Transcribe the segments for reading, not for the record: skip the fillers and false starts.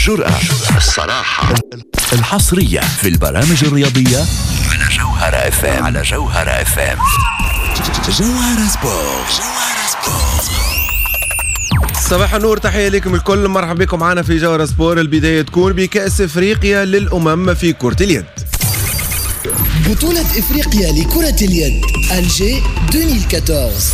الجرأة، الصراحة، الحصرية في البرامج الرياضية على جوهرة FM. على جوهرة FM. جوهرة سبورت. صباح النور، تحية لكم الكل، مرحبا بكم معنا في جوهرة سبورت. البداية تكون بكأس افريقيا للأمم في كرة اليد. بطولة افريقيا لكرة اليد ألجي 2014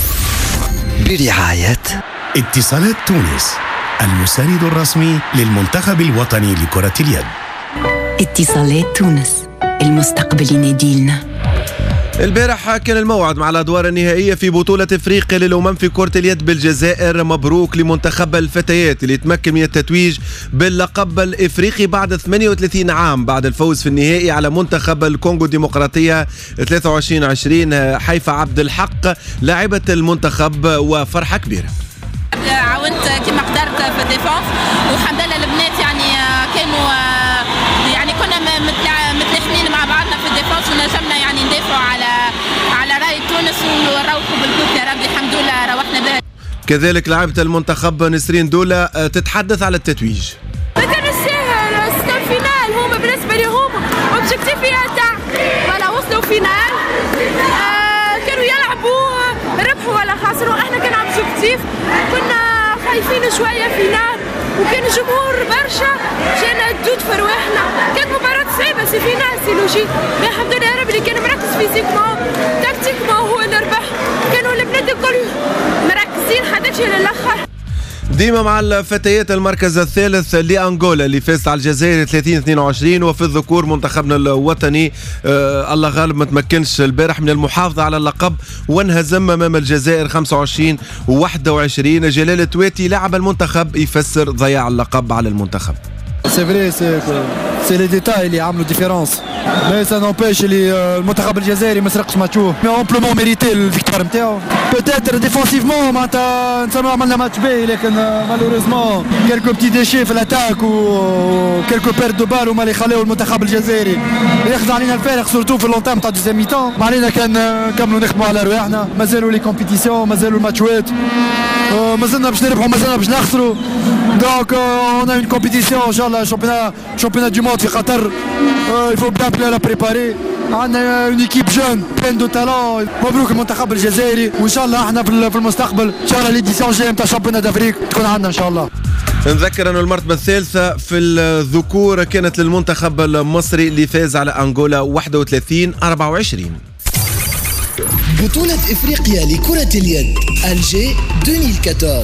برعاية اتصالات تونس، المساند الرسمي للمنتخب الوطني لكرة اليد. اتصالات تونس، المستقبل يناديلنا. البارح كان الموعد مع الأدوار النهائية في بطولة افريقيا للأمم في كرة اليد بالجزائر. مبروك لمنتخب الفتيات اللي تمكن من التتويج باللقب الافريقي بعد 38 عام بعد الفوز في النهائي على منتخب الكونغو الديمقراطية 23-20. حيفا عبد الحق لاعبة المنتخب وفرحة كبيرة. عاونت كما قدرت في الديفونس، والحمد لله البنات كانوا كنا متلاحمين مع بعضنا في الديفونس، ونجمنا ندافعوا على راي تونس ونروحوا بالكوب يا ربي. الحمد لله روحنا بها. كذلك لاعبة المنتخب نسرين دولا تتحدث على التتويج. ما كان سهل، وصلوا الفينال هما بالنسبه لهم اوبجيكتيف تاع ولا وصلوا فينال. كانوا يلعبوا ربحوا ولا خسروا، احنا كان اوبجيكتيف، كنا خايفين شويه فينال وكان الجمهور برشا، جانا الدود في رواحنا، كانت مباراة صعيبة، سي فينال سي لوجيك. الحمد لله يا ربي اللي كان مركز فيزيكمون تكتيكمون هو اللي ربح، كانوا البنات الكل مركزين حتى للاخر. ديما مع الفتيات المركز الثالث لأنغولا اللي فاز على الجزائر 30-22، وفي الذكور منتخبنا الوطني الله غالب ما تمكنش البارح من المحافظة على اللقب وانهزم امام الجزائر 25-21. جلال التواتي لاعب المنتخب يفسر ضياع اللقب على المنتخب. C'est vrai, c'est les détails اللي عملوا ديفيرونس، mais ça n'empêche اللي المنتخب الجزائري ما سرقش ماتشوه، mais amplement mérité الفيكتوار نتاعو. peut-être défensivement معناتها نسمعوا عملنا ماتش باهي، لكن malheureusement quelques petits déchets في الاتاك و quelques pertes de balles هما اللي خلاو المنتخب الجزائري ياخذ علينا الفارق، سورتو في اللونتام تاع دوزيام ميتون. ما علينا كان نكملوا نخدموا على رواحنا، مازالوا لي كومبيتيسيون، مازالوا الماتشوات، مازلنا باش نربحوا، مازلنا باش نخسروا. donc on a une compétition ان شاء الله، championnat du monde في قطر. il faut bien la préparer. عندنا une équipe jeune pleine de talent. مبروك المنتخب الجزائري، وان شاء الله احنا في المستقبل ان شاء الله ليديسيون جايه نتاع شامبيونات افريك تكون عندنا ان شاء الله. نذكر أن المرتبة الثالثة في الذكور كانت للمنتخب المصري اللي فاز على أنغولا 31-24. بطولة افريقيا لكرة اليد ألجي 2014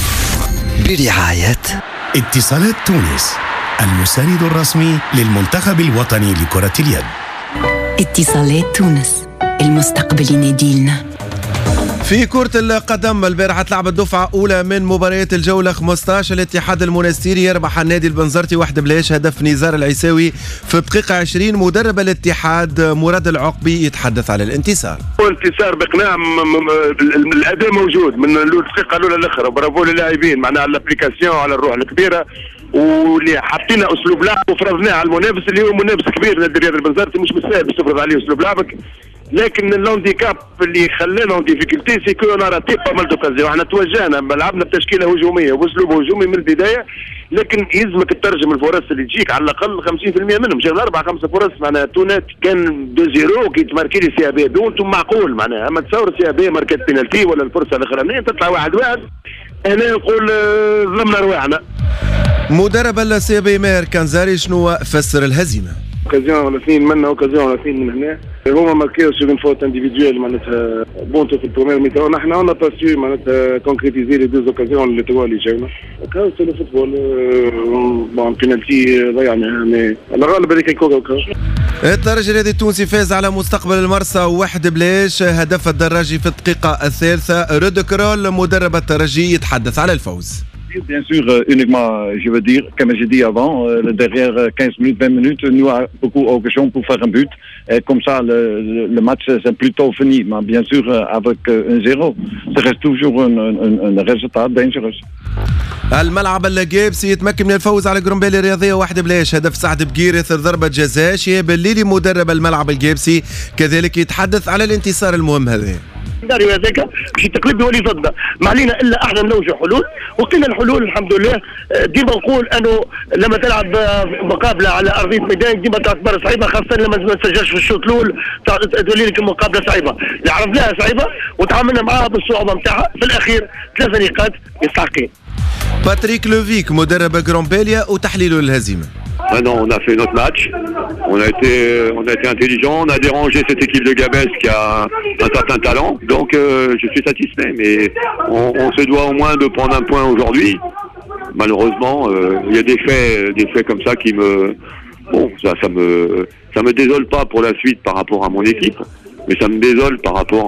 برعاية اتصالات تونس، المساند الرسمي للمنتخب الوطني لكرة اليد. اتصالات تونس، المستقبل يناديلنا. في كرة القدم البارحة تلعبت دفعة أولى من مباريات الجولة 15. الاتحاد المنستيري يربح النادي البنزرتي 1-0، هدف نزار العيساوي في الدقيقة 20. مدرب الاتحاد مراد العقبي يتحدث على الانتصار. انتصار بإقناع، الأداء موجود من الدقيقة الأولى للآخر، برافو للاعبين معناها على الابليكاسيون، على الروح الكبيرة، واللي حطينا اسلوب لعب وفرضناه على المنافس اللي هو منافس كبير نادي الرياض البنزرتي، مش بالسهل باش تفرض عليه اسلوب لعبك. لكن اللونديكاب اللي خلانا اون ديفيكولتي سي كو اون راتي با مال دوكازيون. احنا توجهنا لعبنا بتشكيله هجوميه واسلوب هجومي من البدايه، لكن يلزمك تترجم الفرص اللي تجيك على الاقل 50% منهم. جاب 4-5 فرص معناها تونات كان 2-0 كي تماركي لي سي بي وانتم معقول معناها، اما تصور سي بي ماركات بينالتي ولا الفرصه الاخرانيه تطلع 1-1. انا نقول ظلمنا رواحنا. مدرب السي بي ماهر كنزاري شنو فسر الهزيمه؟ اوكازيون ولا اثنين منا، اوكازيون ولا اثنين من هنا، هما ماركيو سور اون فوت انديفيدويل معناتها بونتو في البروميير ميتون. نحن اون با سو معناتها كونكريتيزي لي دوز اوكازيون اللي توا اللي جاونا. هكا سي لو فوتبول، بون بينالتي ضيعناها، مي على الغالب هذيك الكره. الترجي الرياضي التونسي فاز على مستقبل المرسى 1-0، هدف الدراجي في الدقيقة الثالثة. رود كرول مدرب الترجي يتحدث على الفوز. Bien sûr, uniquement, je veux dire, comme j'ai dit avant, derrière 15 minutes, 20 minutes, nous avons beaucoup d'occasions pour faire un but. Et comme ça, le match c'est plutôt fini. Mais bien sûr, avec 1-0, ça reste toujours un résultat dangereux. الملعب الجيبسي يتمكن من الفوز على جرومبيلي الرياضية 1-0، هدف سعد بقير اثر ضربة جزاء. شهاب الليلي مدرب الملعب الجيبسي كذلك يتحدث على الانتصار المهم هذا. السيناريو هذاك باش يتقلب يولي ضدنا، ما علينا الا احنا نلوجوا حلول، وقينا الحلول الحمد لله. ديما نقول انه لما تلعب مقابله على ارضيه ميدان ديما تعتبر صعيبه، خاصه لما ما تسجلش في الشوط الاول تولي لك المقابله صعيبه، اللي عرفناها صعيبه وتعاملنا معها بالصعوبه نتاعها، في الاخير 3 نقاط يستحقين. باتريك لوفيك مدرب جرومبيليا وتحليله للهزيمه. Maintenant, on a fait notre match, on a été intelligent, on a dérangé cette équipe de Gabès qui a un certain talent, donc je suis satisfait, mais on se doit au moins de prendre un point aujourd'hui. Malheureusement, il y a des faits comme ça qui me... Bon, ça me désole pas pour la suite par rapport à mon équipe, mais ça me désole par rapport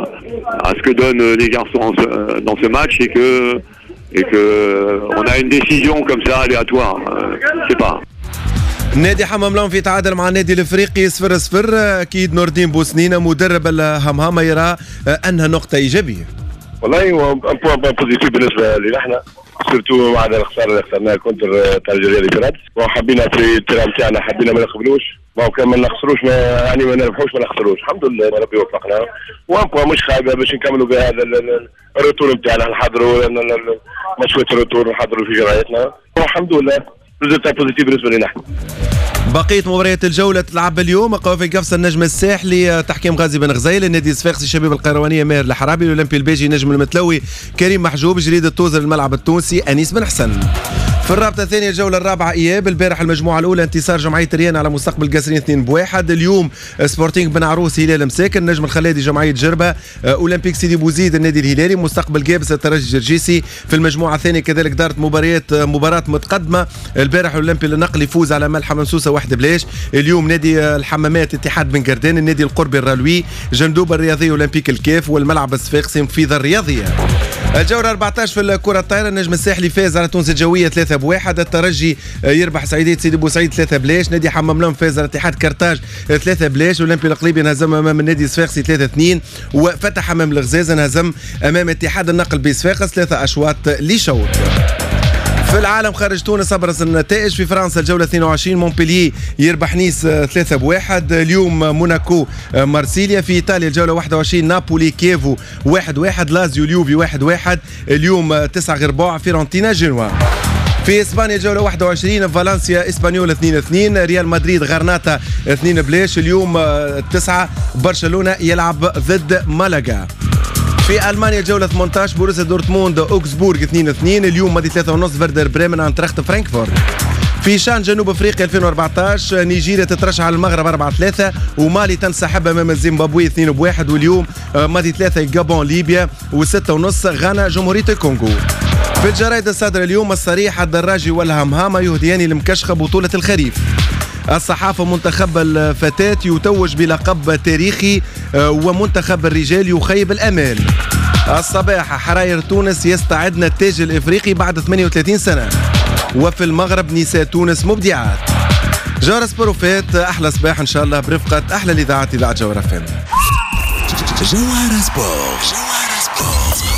à ce que donnent les garçons dans ce match et que on a une décision comme ça aléatoire, je sais pas. نادي حمام في تعادل مع النادي الافريقي 0-0. اكيد نور الدين بوسنينه مدرب الهمهمه يرى انها نقطه ايجابيه. والله هو ان بوان بوزيتيف بالنسبه لنا احنا، سيرتو مع الخساره اللي خسرناها كونتر تاع الجزائر اللي فات، وحبينا في التيران تاعنا حبينا ما نقبلوش، ما كان ما نخسروش يعني ما نربحوش ما نخسروش، الحمد لله ربي وفقنا، وان بوان مش خايبه باش نكملوا بهذا الروتور نتاعنا، نحضروا مشويه الروتور نحضروا في جرايتنا، والحمد لله ريزلت بوزيتيف بالنسبه لنا احنا. بقية مباريات الجولة تلعب اليوم. قوافي قفص النجم الساحلي تحكيم غازي بن غزيل، النادي الصفاقسي الشباب القيروانية ماهر الحرابي، الأولمبي البيجي نجم المتلوي كريم محجوب، جريدة توزر الملعب التونسي أنيس بن حسن. في الرابطة الثانية الجولة الرابعة إياب، البارح المجموعة الأولى انتصار جمعية ريان على مستقبل قصرين 2-1. اليوم سبورتينغ بن عروس هلال مساكن، النجم الخلادي جمعية جربة، أولمبيك سيدي بوزيد النادي الهلالي، مستقبل جابس الترجي الجرجيسي. في المجموعة الثانية كذلك دارت مباراة متقدمة، البارح الأولمبي النقل يفوز على ملحة منسوسة 1-0. اليوم نادي الحمامات اتحاد بن قردان، النادي القربي الرالوي، جندوبة الرياضية أولمبيك الكاف، والملعب الصفاقسي في الرياضية. الجولة 14 في الكرة الطايرة، النجم الساحلي فاز على تونس الجوية 3-1، الترجي يربح سعيدية سيدي بوسعيد 3-0، نادي حمام فاز على اتحاد كرتاج 3-0، اولمبي القليبي انهزم امام النادي الصفاقسي 3-2، وفتح امام الغزاز انهزم امام اتحاد النقل بصفاقس 3 أشواط لشوط. في العالم خارج تونس ابرز النتائج. في فرنسا الجوله 22 مونبلييه يربح نيس 3-1، اليوم موناكو مارسيليا. في ايطاليا الجوله 21 نابولي كيفو 1-1، لازيو اليوفي 1-1، اليوم 9 غربوع فيرونتينا جنوا. في اسبانيا الجوله 21 فالنسيا اسبانيول 2-2، ريال مدريد غرناطه 2-0، اليوم 9 برشلونه يلعب ضد مالاغا. في المانيا الجوله 18 بوروسيا دورتموند اوكسبورغ 2-2، اليوم ماضي 3:30 فيردر بريمن انتراخت فرانكفورت. في شان جنوب افريقيا 2014 نيجيريا تترشح على المغرب 4-3، ومالي تنسحب امام الزيمبابوي 2-1، واليوم ماضي 3 جابون ليبيا، و6:30 غانا جمهوريه الكونغو. في الجرايد الصادرة اليوم الصريح الدراجي والهمهامة يهديان المكشخة بطولة الخريف. الصحافة منتخب الفتاة يتوج بلقب تاريخي، ومنتخب الرجال يخيب الأمال. الصباح حراير تونس يستعدن التاج الإفريقي بعد 38 سنة، وفي المغرب نساء تونس مبدعات. جوهر سبوروفات أحلى صباح إن شاء الله برفقة أحلى الإذاعات إذاعة جوهر فم. جوهر سبور.